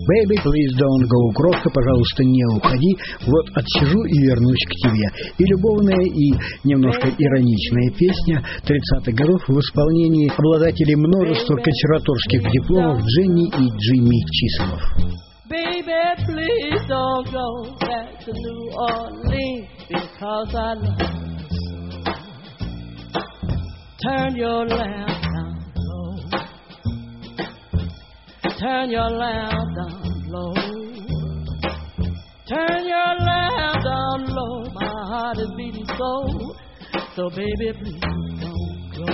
Baby, please don't go. Крошка, пожалуйста, не уходи. Вот отсижу и вернусь к тебе. И любовная, и немножко ироничная песня 30-х годов в исполнении обладателей множества консерваторских дипломов Дженни и Джимми Чисомов. Baby, please don't go back to New Orleans because I love you. Turn your lamp down low. Turn your lamp down low. Turn your lamp down low. My heart is beating so baby, please don't go.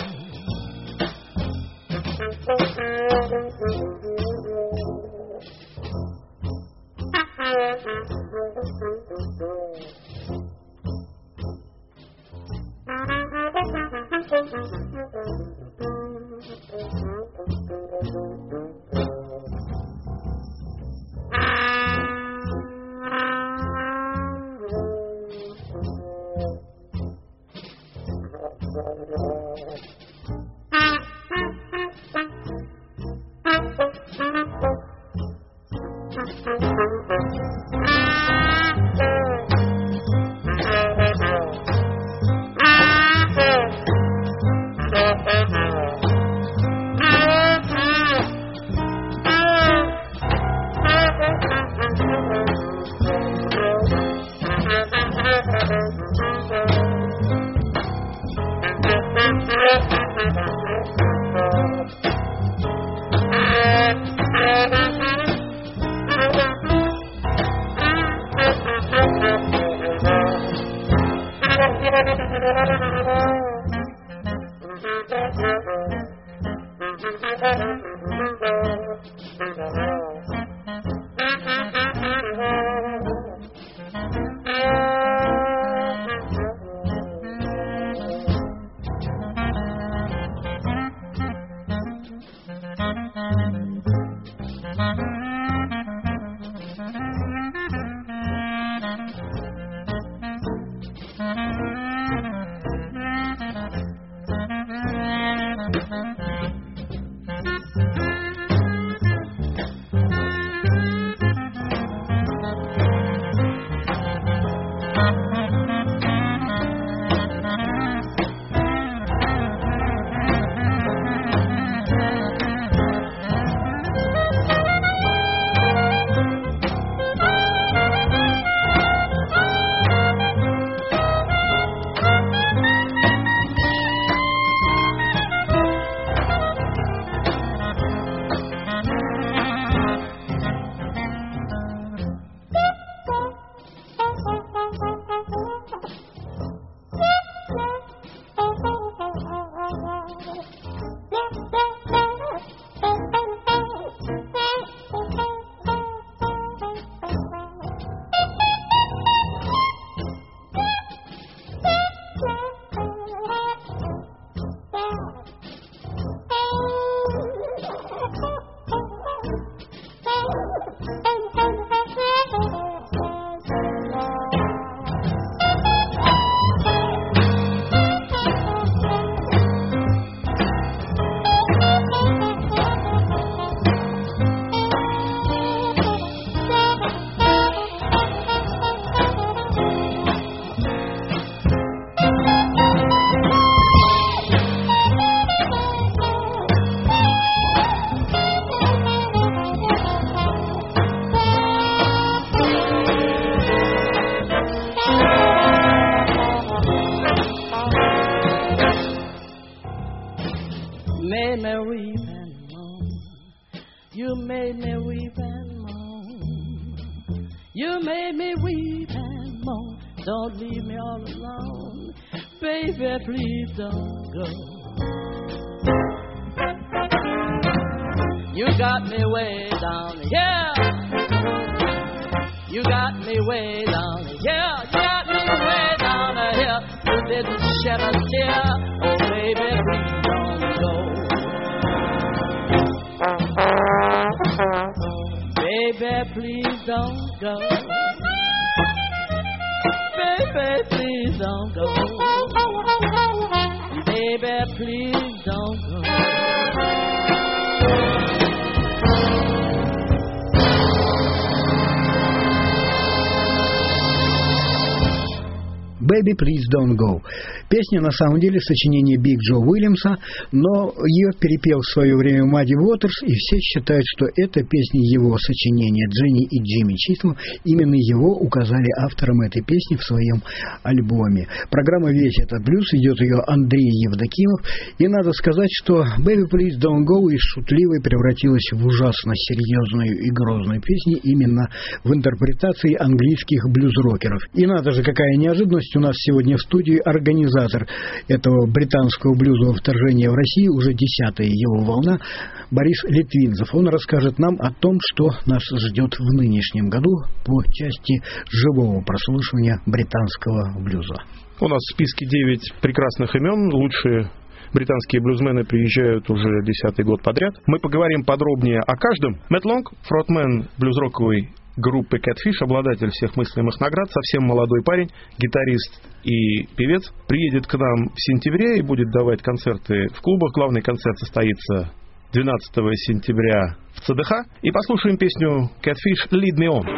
«Baby, Please Don't Go». Песня на самом деле сочинение Биг Джо Уильямса, но ее перепел в свое время Мадди Уотерс, и все считают, что это песня его сочинения. Дженни и Джимми Числа, именно его указали автором этой песни в своем альбоме. Программа «Весь этот блюз», идет ее Андрей Евдокимов, и надо сказать, что «Baby, Please Don't Go» из шутливой превратилась в ужасно серьезную и грозную песню именно в интерпретации английских блюз-рокеров. И надо же, какая неожиданность, у нас сегодня в студии организатор этого британского блюзового вторжения в Россию, уже 10-я его волна, Борис Литвинцев. Он расскажет нам о том, что нас ждет в нынешнем году по части живого прослушивания британского блюза. У нас в списке 9 прекрасных имен, лучшие британские блюзмены приезжают уже 10-й год подряд. Мы поговорим подробнее о каждом. Мэтт Лонг, фронтмен блюз-роковой группы Catfish, обладатель всех мыслимых наград, совсем молодой парень, гитарист и певец, приедет к нам в сентябре и будет давать концерты в клубах. Главный концерт состоится 12 сентября в ЦДХ. И послушаем песню Catfish «Lead Me On».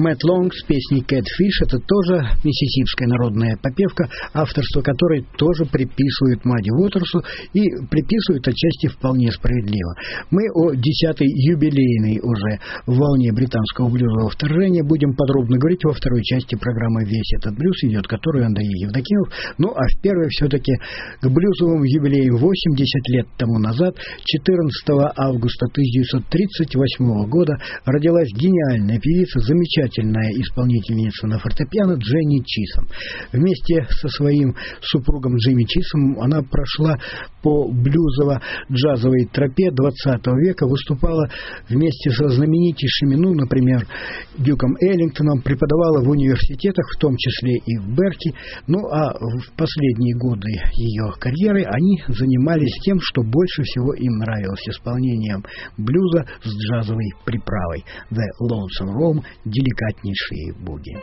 Мэтт Лонг с песней «Catfish» — это тоже миссисипская народная попевка, авторство которой тоже приписывают Мадди Уотерсу и приписывают отчасти вполне справедливо. Мы о 10-й юбилейной уже волне британского блюзового вторжения будем подробно говорить во второй части программы «Весь этот блюз», идет которую Андрей Евдокимов. Ну а в первой все-таки к блюзовым юбилеям 80 лет тому назад, 14 августа 1938 года, родилась гениальная певица, замечательная исполнительница на фортепиано Дженни Чисом. Вместе со своим супругом Джимми Чисом она прошла по блюзово-джазовой тропе 20 века, выступала вместе со знаменитейшими, например, Дюком Эллингтоном, преподавала в университетах, в том числе и в Беркли. Ну а в последние годы ее карьеры они занимались тем, что больше всего им нравилось — исполнением блюза с джазовой приправой. The Lonesome Rome — деликатнейшие буги.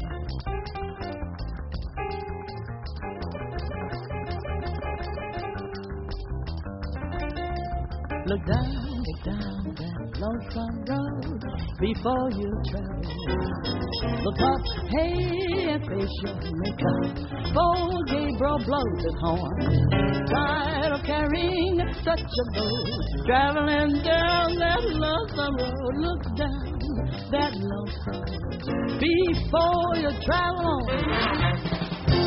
Look down that lonesome road before you travel. Look up, hey, and face your maker. Bold Gabriel blows his horn. Tired of carrying such a load, traveling down that lonesome road. Look down that lonesome road before you travel on.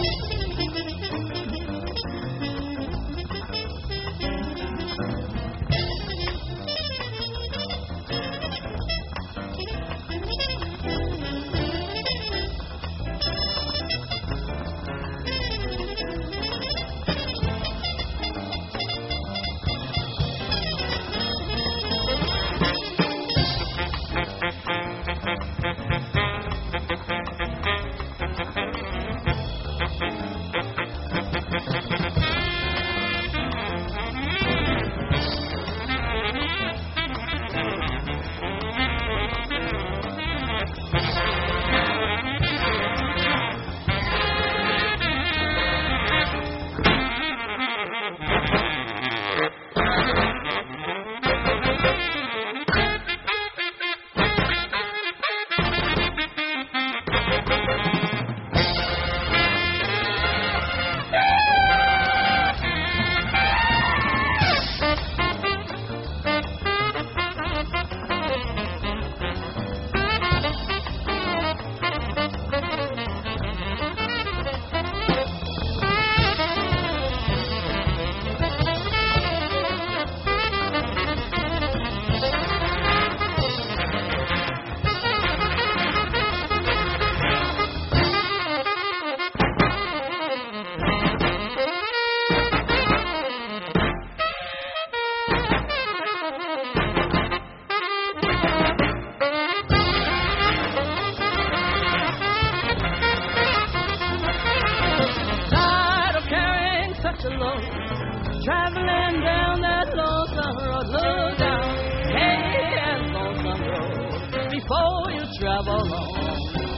Traveling down that lonesome road, look down, hey, that lonesome road, before you travel on,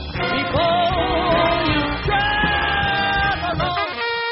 before you travel on.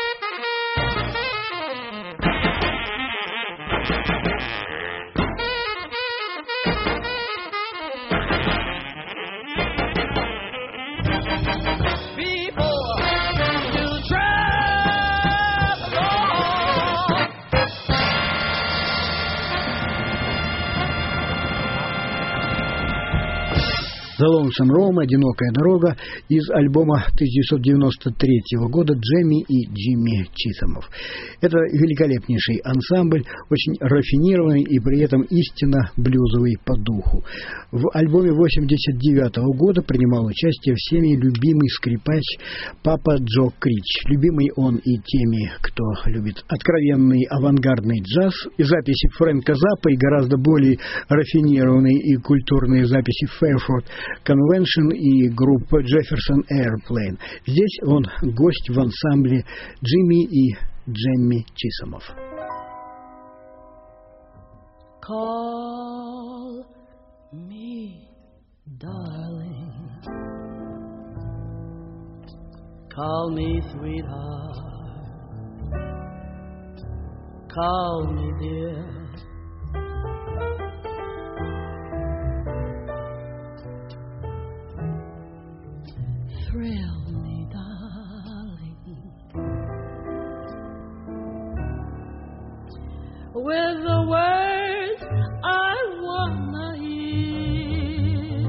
The Lonesome Rome — «Одинокая дорога» из альбома 1993 года Джемми и Джимми Чисомов. Это великолепнейший ансамбль, очень рафинированный и при этом истинно блюзовый по духу. В альбоме 1989 года принимал участие всеми любимый скрипач Папа Джо Крич. Любимый он и теми, кто любит откровенный авангардный джаз, и записи Фрэнка Заппа, и гораздо более рафинированные и культурные записи Fairford Convention и группа Jefferson Airplane. Здесь он гость в ансамбле Джимми и Джемми Чисомов. Call me, darling. Call me, sweetheart. Call me, dear. with the words I wanna hear.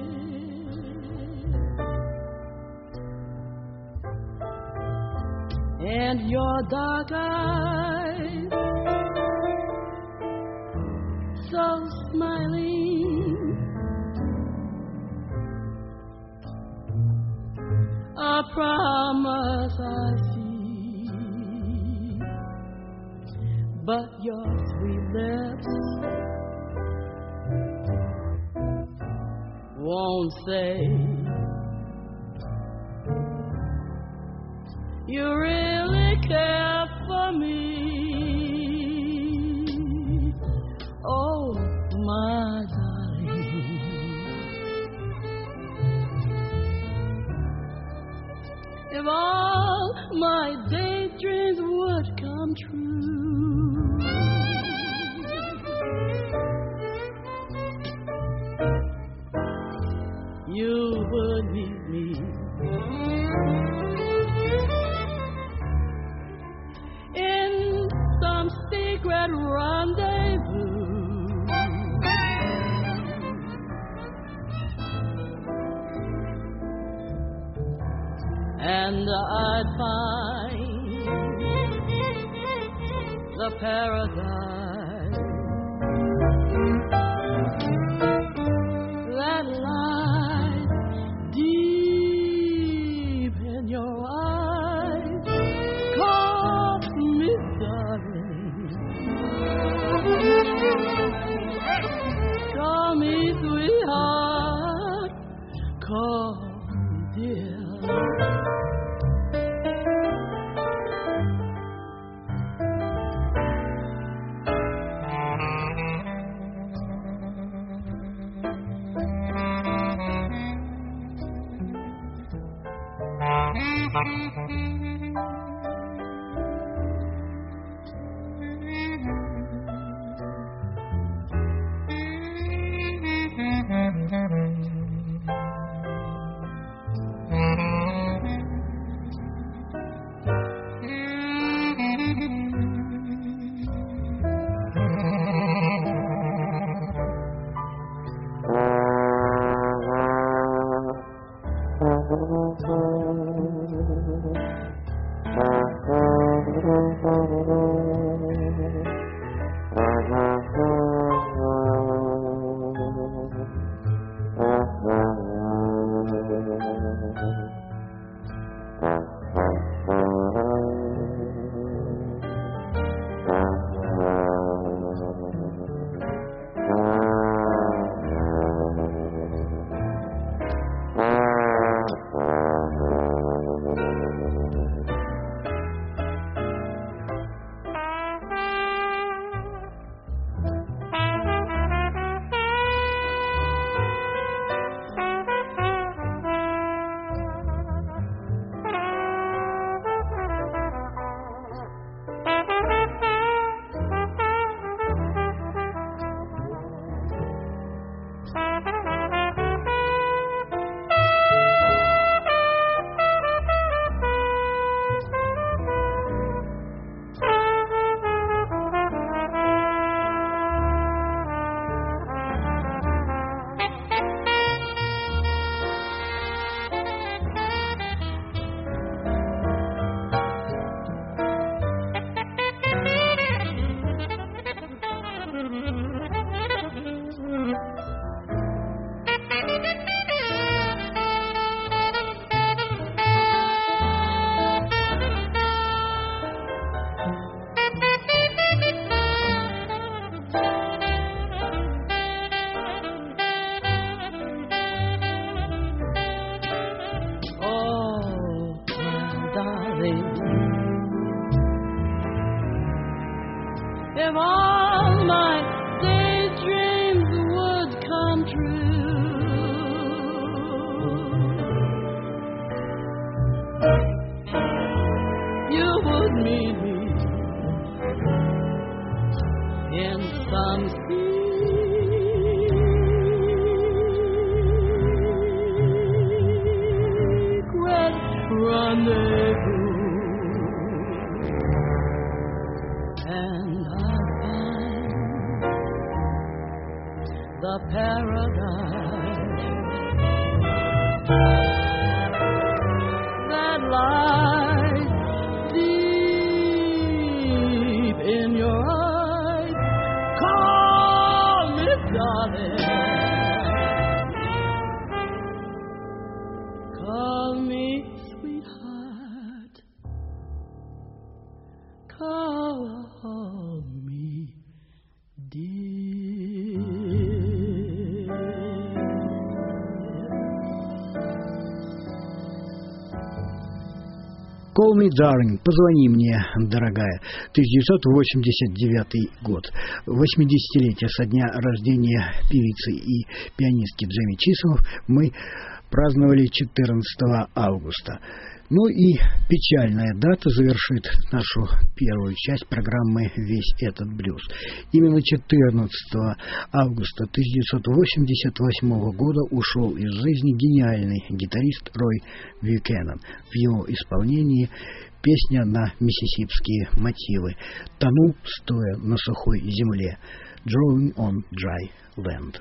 And your dark eyes, so smiling, a promise I see, but your sweet lips won't say you really care for me. Oh, my darling, if all my daydreams would come true, you would meet me in some secret rendezvous, and I'd find the paradise that lies deep in your eyes. Call me darling, call me sweetheart, call me dear. If all my daydreams would come true, you would meet me in some secret rendezvous, and I a paradise that lies deep in your eyes. Call me, darling. Call me, sweetheart. Call me, dear. Call me, darling, позвони мне, дорогая. 1989 год. 80-летие со дня рождения певицы и пианистки Джемми Чисел мы праздновали 14 августа. Ну и печальная дата завершит нашу первую часть программы «Весь этот блюз». Именно 14 августа 1988 года ушел из жизни гениальный гитарист Рой Бьюкенен. В его исполнении песня на миссисипские мотивы «Тону, стоя на сухой земле» «Drawing on Dry Land».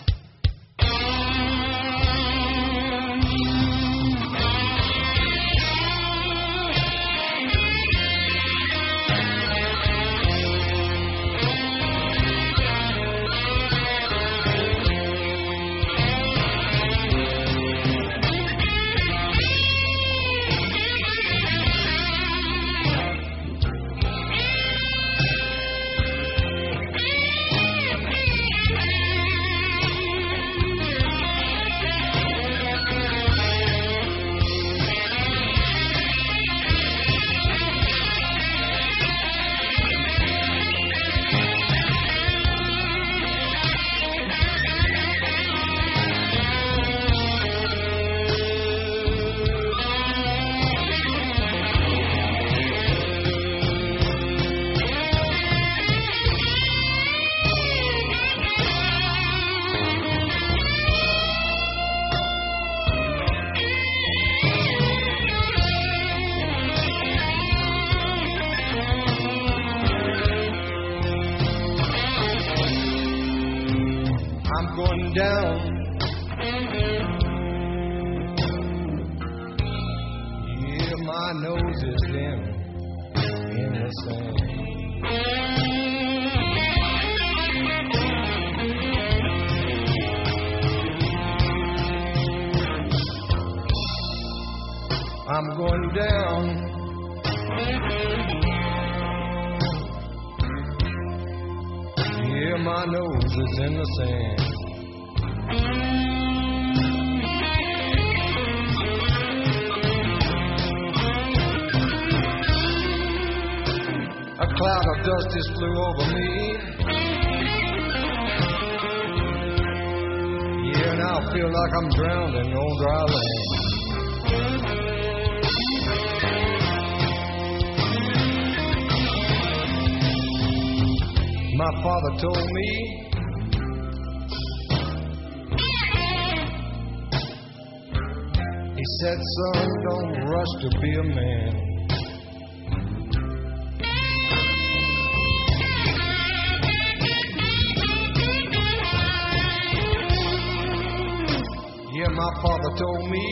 Down. Yeah, my nose is in the sand. I'm going down. Yeah, my nose is in the sand. A cloud of dust just flew over me. Yeah, now I feel like I'm drowning on dry land. My father told me he said, son, don't rush to be a man. Yeah, my father told me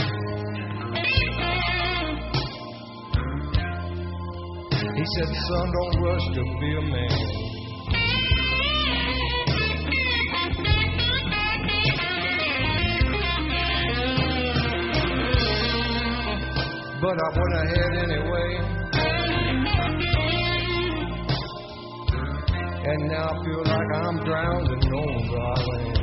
he said, son, don't rush to be a man. But I went ahead anyway, and now I feel like I'm drowned in on dry land.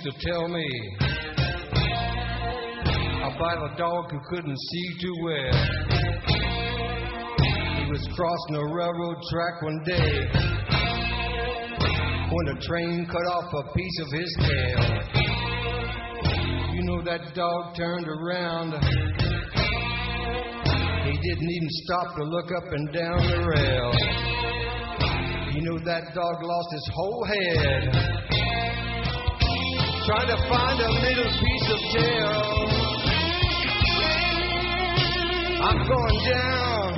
to tell me about a dog who couldn't see too well. He was crossing a railroad track one day when a train cut off a piece of his tail. You know that dog turned around. He didn't even stop to look up and down the rail. You know that dog lost his whole head trying to find a little piece of tail. I'm going down.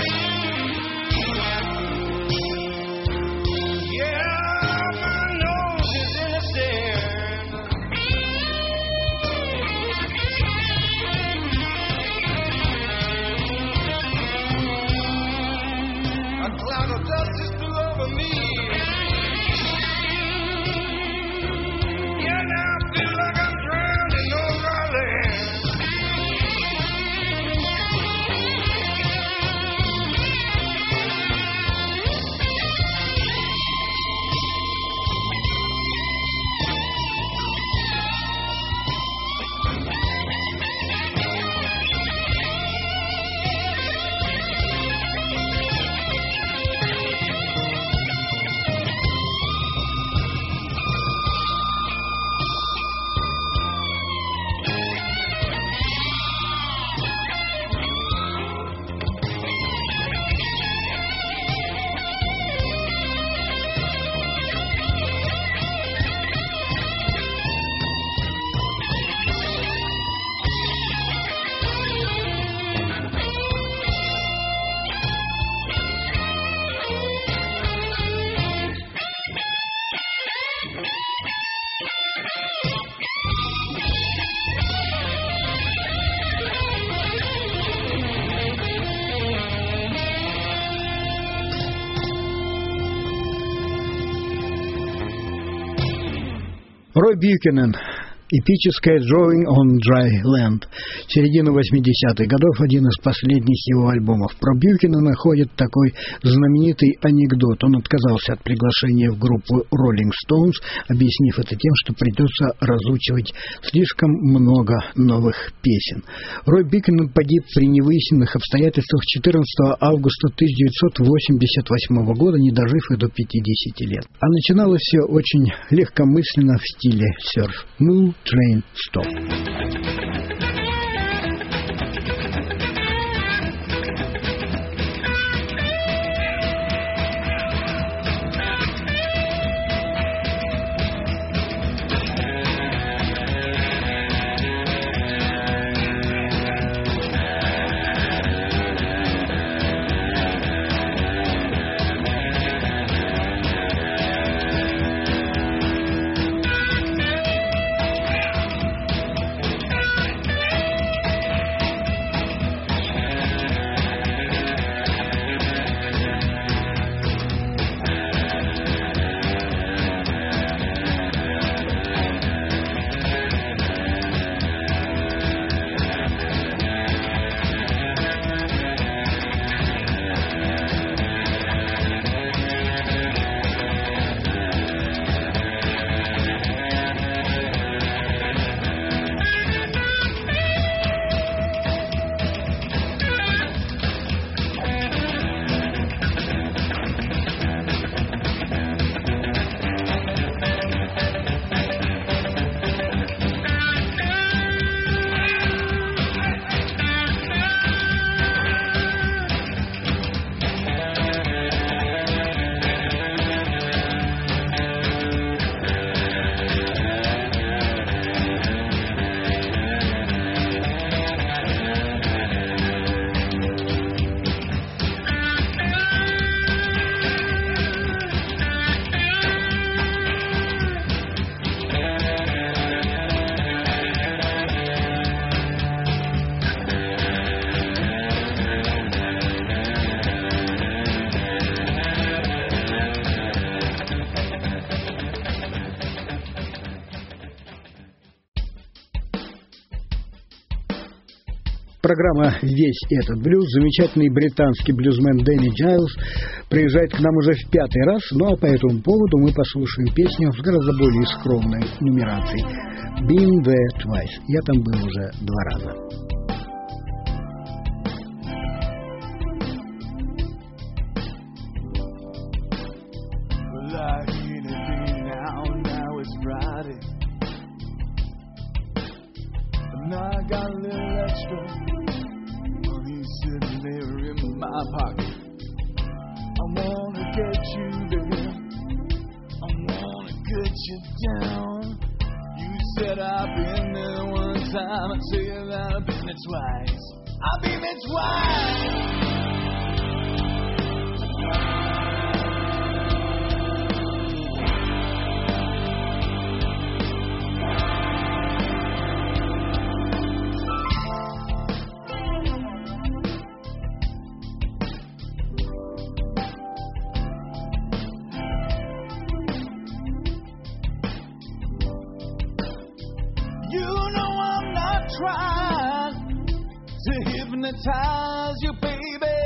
Yeah, my nose is in the sand. A cloud of dust is blew over me. Yeah, now I feel like I'm drowning over our land. Рой Бьюкенен. Эпическое «Drawing on Dry Land». Середина 80-х годов, один из последних его альбомов. Про Бьюкенена ходит такой знаменитый анекдот. Он отказался от приглашения в группу Rolling Stones, объяснив это тем, что придется разучивать слишком много новых песен. Рой Бьюкенен погиб при невыясненных обстоятельствах 14 августа 1988 года, не дожив и до 50 лет. А начиналось все очень легкомысленно в стиле серф. Train stop. Программа «Весь этот блюз». Замечательный британский блюзмен Дэнни Джайлз приезжает к нам уже в 5-й раз, ну а по этому поводу мы послушаем песню с гораздо более скромной нумерацией «Been There Twice». Я там был уже 2 раза. I got a little extra money sitting there in my pocket. I wanna get you there, I wanna get you down. You said I've been there one time, I tell you that I've been there twice. I've been there twice. Trying to hypnotize you, baby.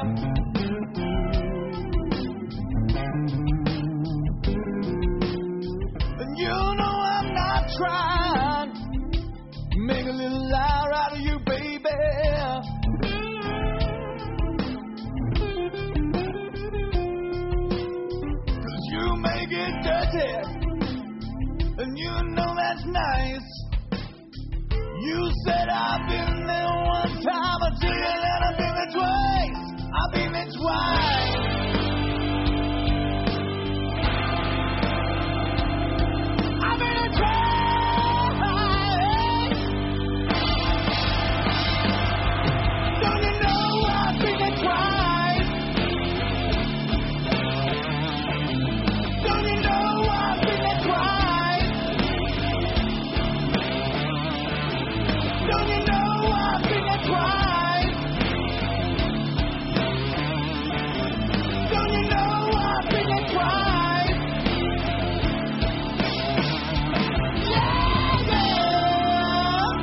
And you know I'm not trying to make a little liar out of you, baby. 'Cause you make it dirty, and you know that's nice. You said I've been there one time, I tell you that I've been there twice. I've been there twice. I've been there twice. Don't you know I've been there twice? Don't you know I've been there twice? Don't you know I've been there twice? Don't you know I've been there twice? Yeah, yeah.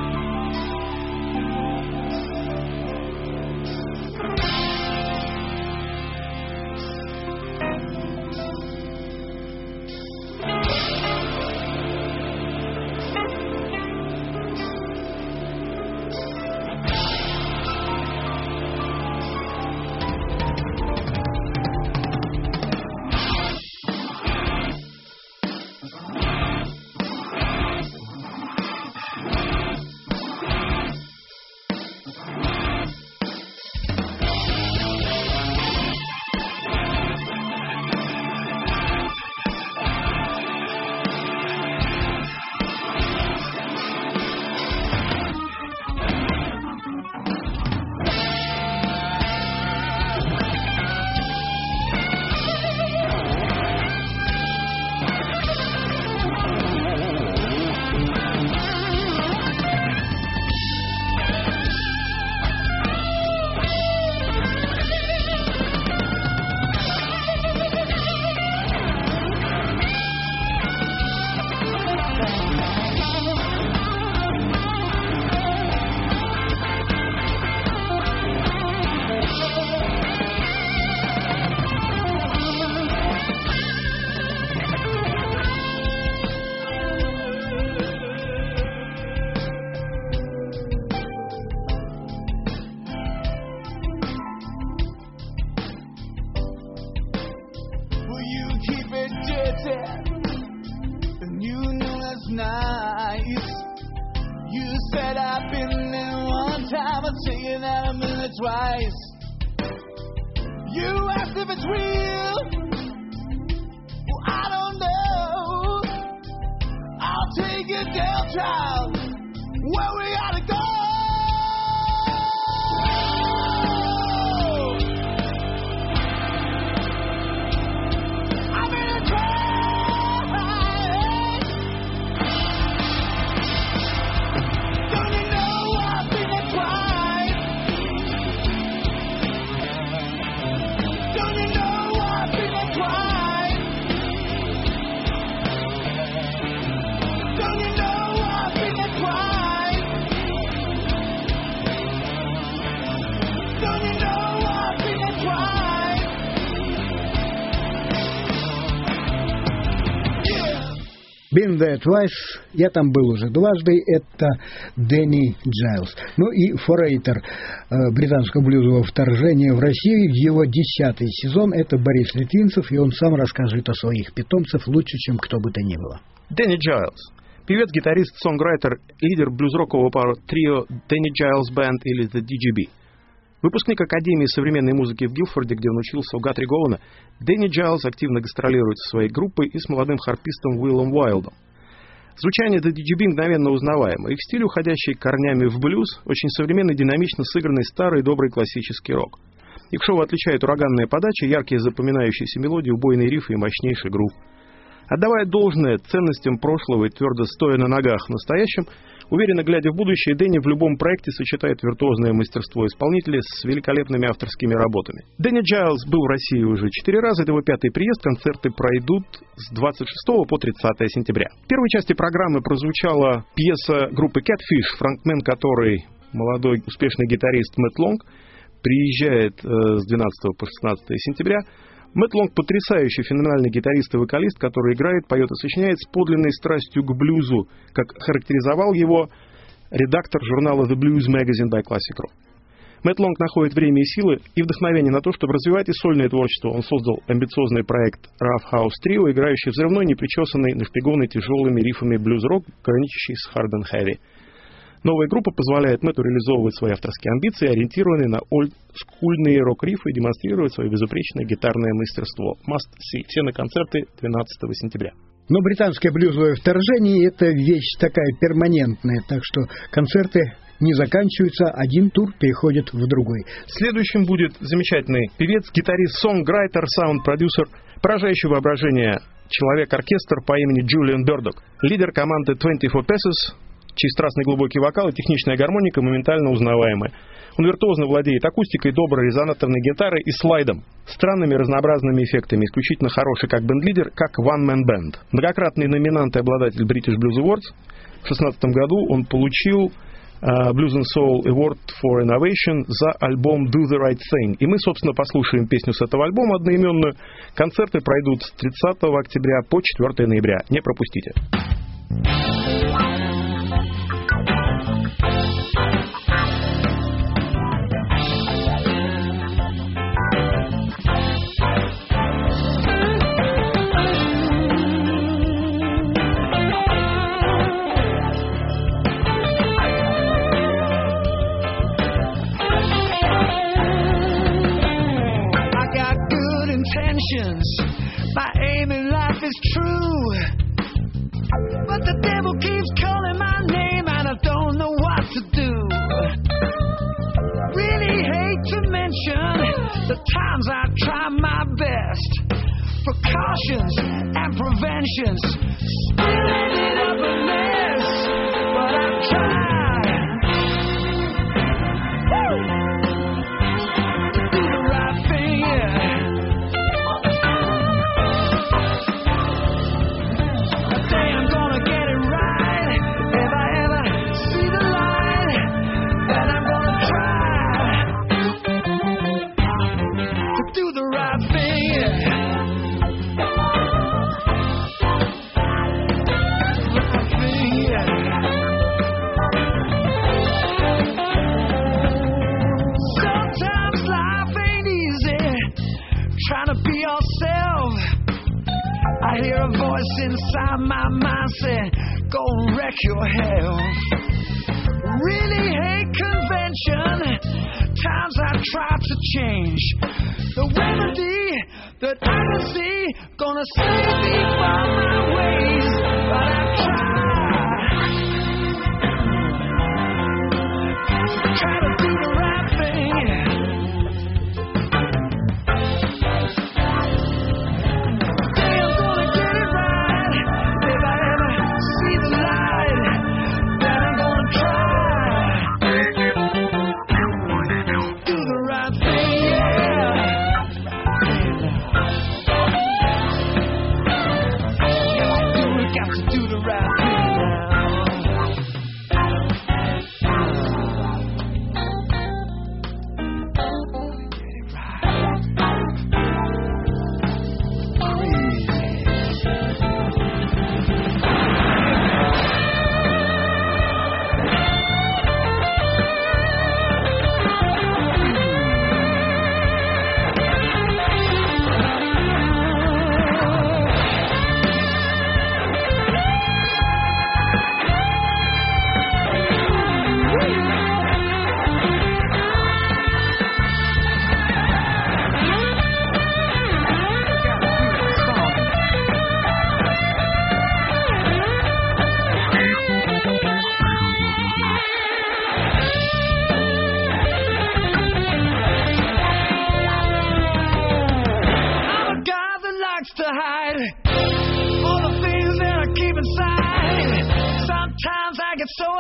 And you know that's nice. You said I've been there one time, I'll tell you that I've been there twice. You asked if it's real. Well, I don't know. I'll take you down, child, where we gotta go. Don't you know I've been there? Been There Twice, я там был уже дважды, это Дэнни Джайлз. Ну и форейтер британского блюзового вторжения в Россию, его 10-й сезон, это Борис Литвинцев, и он сам расскажет о своих питомцах лучше, чем кто бы то ни было. Дэнни Джайлз. Певец, гитарист, сонграйтер, лидер блюз-рокового трио Дэнни Джайлз Band или The DGB. Выпускник Академии современной музыки в Гилфорде, где он учился у Гатри Гоуэна, Дэнни Джайлз активно гастролирует со своей группой и с молодым харпистом Уиллом Уайлдом. Звучание The DGB мгновенно узнаваемо. Их стиль, уходящий корнями в блюз, очень современный, динамично сыгранный старый добрый классический рок. Их шоу отличает ураганная подача, яркие запоминающиеся мелодии, убойные рифы и мощнейший грув. Отдавая должное ценностям прошлого и твердо стоя на ногах в настоящем, уверенно глядя в будущее, Дэнни в любом проекте сочетает виртуозное мастерство исполнителя с великолепными авторскими работами. Дэнни Джайлз был в России уже 4 раза, это его 5-й приезд, концерты пройдут с 26 по 30 сентября. В первой части программы прозвучала пьеса группы Catfish, фронтмен которой молодой успешный гитарист Мэтт Лонг, приезжает с 12 по 16 сентября. Мэтт Лонг — потрясающий, феноменальный гитарист и вокалист, который играет, поет и сочиняет с подлинной страстью к блюзу, как характеризовал его редактор журнала The Blues Magazine by Classic Rock. Мэтт Лонг находит время и силы и вдохновение на то, чтобы развивать и сольное творчество. Он создал амбициозный проект Rough House Trio, играющий взрывной, непричесанный, нашпигованный тяжелыми рифами блюз-рок, граничащий с hard and heavy. Новая группа позволяет Мэтту реализовывать свои авторские амбиции, ориентированные на олдскульные рок-рифы, и демонстрировать свое безупречное гитарное мастерство. Must see. Все на концерты 12 сентября. Но британское блюзовое вторжение – это вещь такая перманентная, так что концерты не заканчиваются, один тур переходит в другой. Следующим будет замечательный певец, гитарист, сонграйтер, саунд-продюсер, поражающий воображение человек-оркестр по имени Джулиан Бёрдок, лидер команды 24 Passes, чей страстный глубокий вокал и техничная гармоника моментально узнаваемы. Он виртуозно владеет акустикой, доброй резонаторной гитарой и слайдом, странными разнообразными эффектами, исключительно хороший как бенд-лидер, как one-man band. Многократный номинант и обладатель British Blues Awards. В 2016 году он получил Blues and Soul Award for Innovation за альбом Do the Right Thing. И мы, собственно, послушаем песню с этого альбома одноименную. Концерты пройдут с 30 октября по 4 ноября. Не пропустите. My aim in life is true, but the devil keeps calling my name and I don't know what to do. Really hate to mention the times I try my best, precautions and preventions, still ended up a mess, but I tried. I hear a voice inside my mind say, go and wreck your health. Really hate convention. Times I try to change. The remedy that I can see gonna save me from my ways, but I try to do the right thing.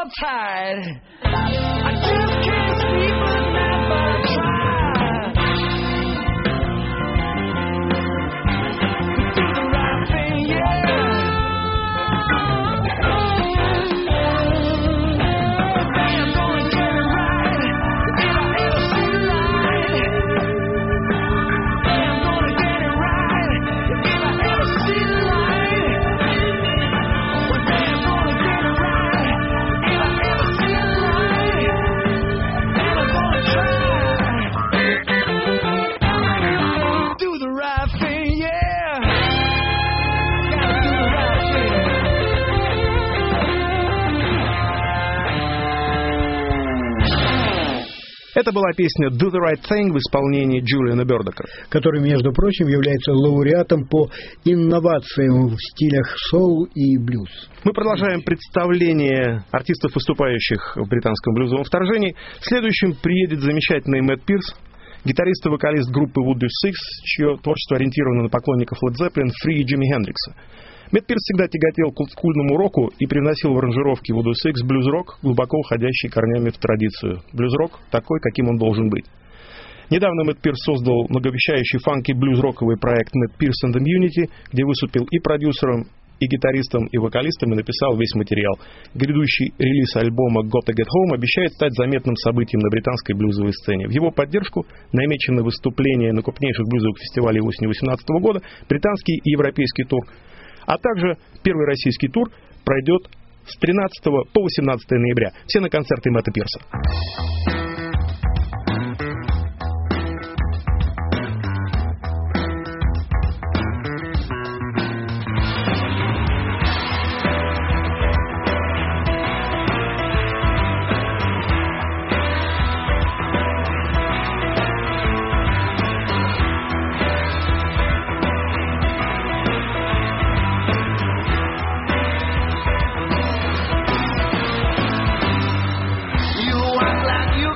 uptight. I just can't sleep at night, but I try to do the right thing, yeah. Это была песня «Do the Right Thing» в исполнении Джулиана Бердока, который, между прочим, является лауреатом по инновациям в стилях соул и блюз. Мы продолжаем представление артистов, выступающих в британском блюзовом вторжении. Следующим приедет замечательный Мэтт Пирс, гитарист и вокалист группы Voodoo Six, чье творчество ориентировано на поклонников Led Zeppelin, Free и Джимми Хендрикса. Мэтт Пирс всегда тяготел к олдскульному року и привносил в аранжировки Voodoo Six блюз-рок, глубоко уходящий корнями в традицию. Блюз-рок такой, каким он должен быть. Недавно Мэтт Пирс создал многообещающий фанки-блюз-роковый проект Мэтт Пирс and the Unity, где выступил и продюсером, и гитаристом, и вокалистом, и написал весь материал. Грядущий релиз альбома Gotta Get Home обещает стать заметным событием на британской блюзовой сцене. В его поддержку намечено выступление на крупнейших блюзовых фестивалях осени 2018 года, британский и европейский тур, а также первый российский тур пройдет с 13 по 18 ноября. Все на концерты Мэтта Пирса. You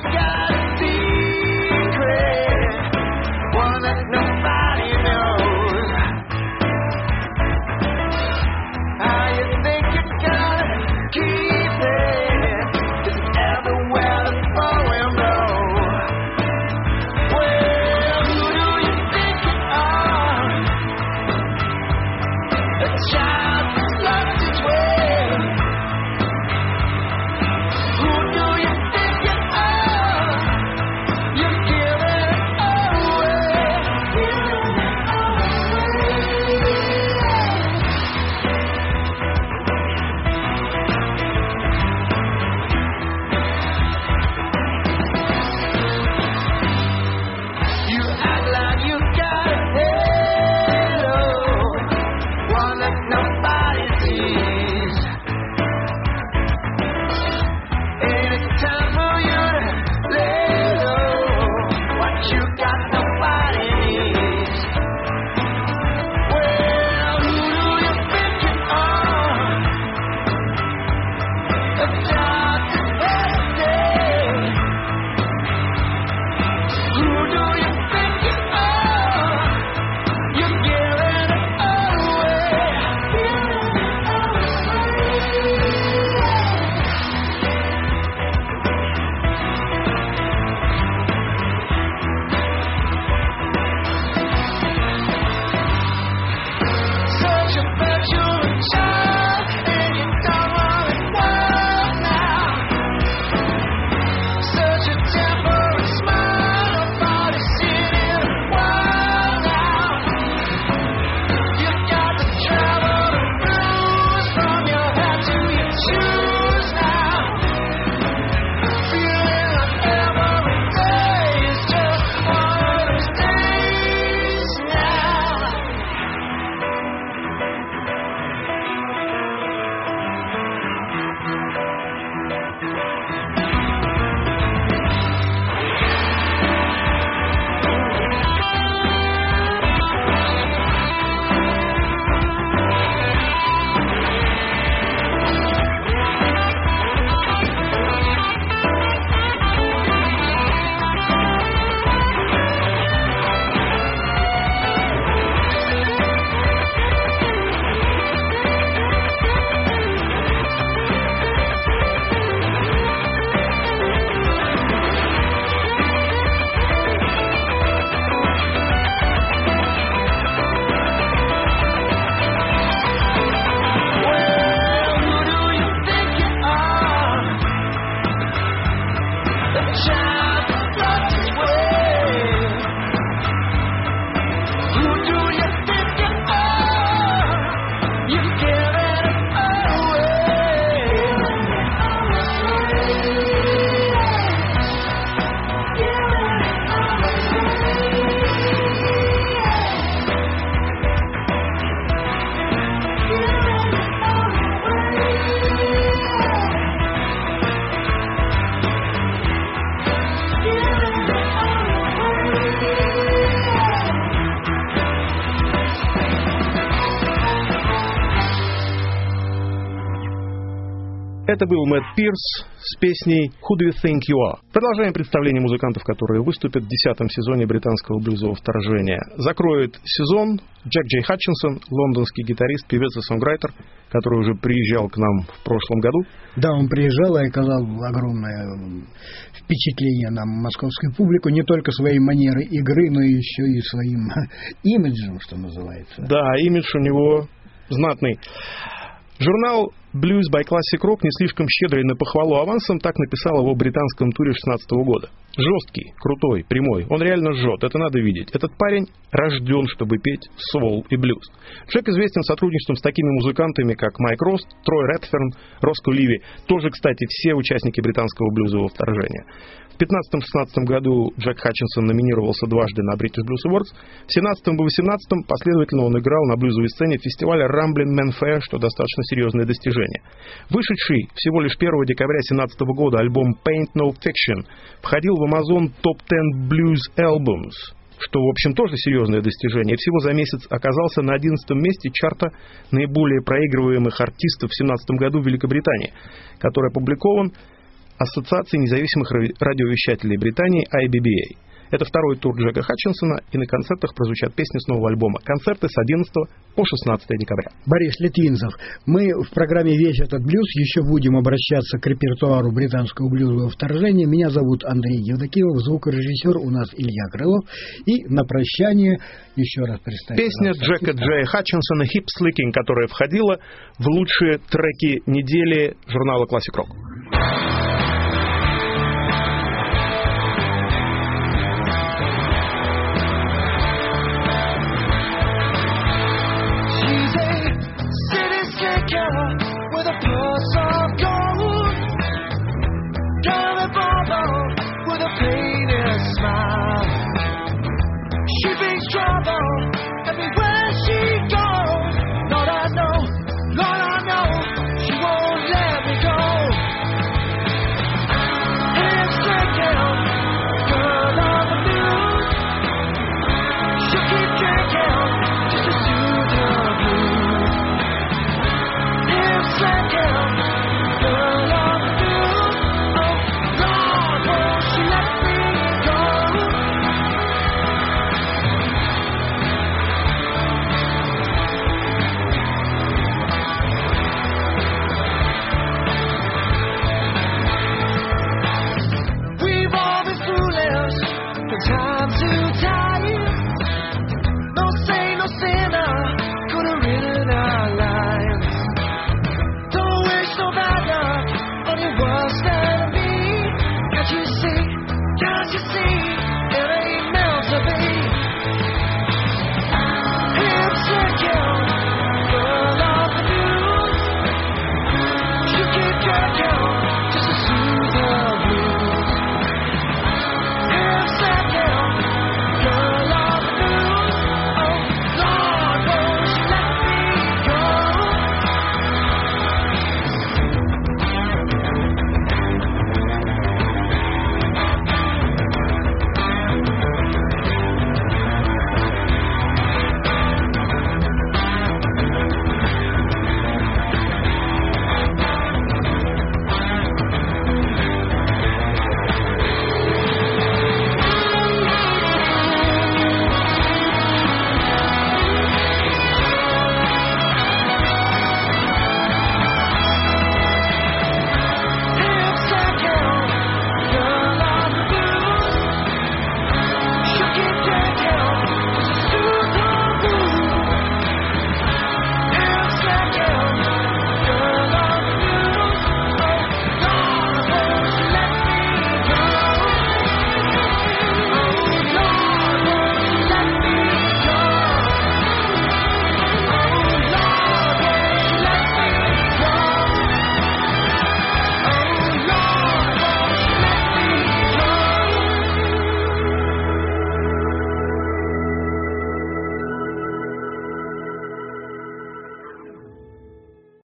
Это был Мэтт Пирс с песней «Who Do You Think You Are?». Продолжаем представление музыкантов, которые выступят в 10-м сезоне британского блюзового вторжения. Закроет сезон Джек Джей Хатчинсон, лондонский гитарист, певец и сонграйтер, который уже приезжал к нам в прошлом году. Да, он приезжал и оказал огромное впечатление на московскую публику не только своей манерой игры, но еще и своим имиджем, что называется. Да, имидж у него знатный. Журнал Blues by Classic Rock, не слишком щедрый на похвалу авансом, так написал его в британском туре 16 года. Жесткий, крутой, прямой. Он реально жжет, это надо видеть. Этот парень рожден, чтобы петь соул и блюз. Джек известен сотрудничеством с такими музыкантами, как Майк Рост, Трой Редферн, Роско Ливи. Тоже, кстати, все участники британского блюзового вторжения. В 2015-2016 году Джек Хатчинсон номинировался дважды на British Blues Awards. В 2017 и 2018 последовательно он играл на блюзовой сцене фестиваля Ramblin' Man Fair, что достаточно серьезное достижение. Вышедший всего лишь 1 декабря 2017 года альбом Paint No Fiction входил в Amazon Top 10 Blues Albums, что, в общем, тоже серьезное достижение. Всего за месяц оказался на 11 месте чарта наиболее проигрываемых артистов в 2017 году в Великобритании, который опубликован Ассоциацией независимых радиовещателей Британии IBBA. Это второй тур Джека Хатчинсона, и на концертах прозвучат песни с нового альбома. Концерты с 11 по 16 декабря. Борис Литвинцев, мы в программе «Весь этот блюз» еще будем обращаться к репертуару британского блюзового вторжения. Меня зовут Андрей Евдокимов, звукорежиссер у нас Илья Крылов. И на прощание еще раз представим. Песня Джека Джея Хатчинсона «Hip Slicking», которая входила в лучшие треки недели журнала Classic Rock.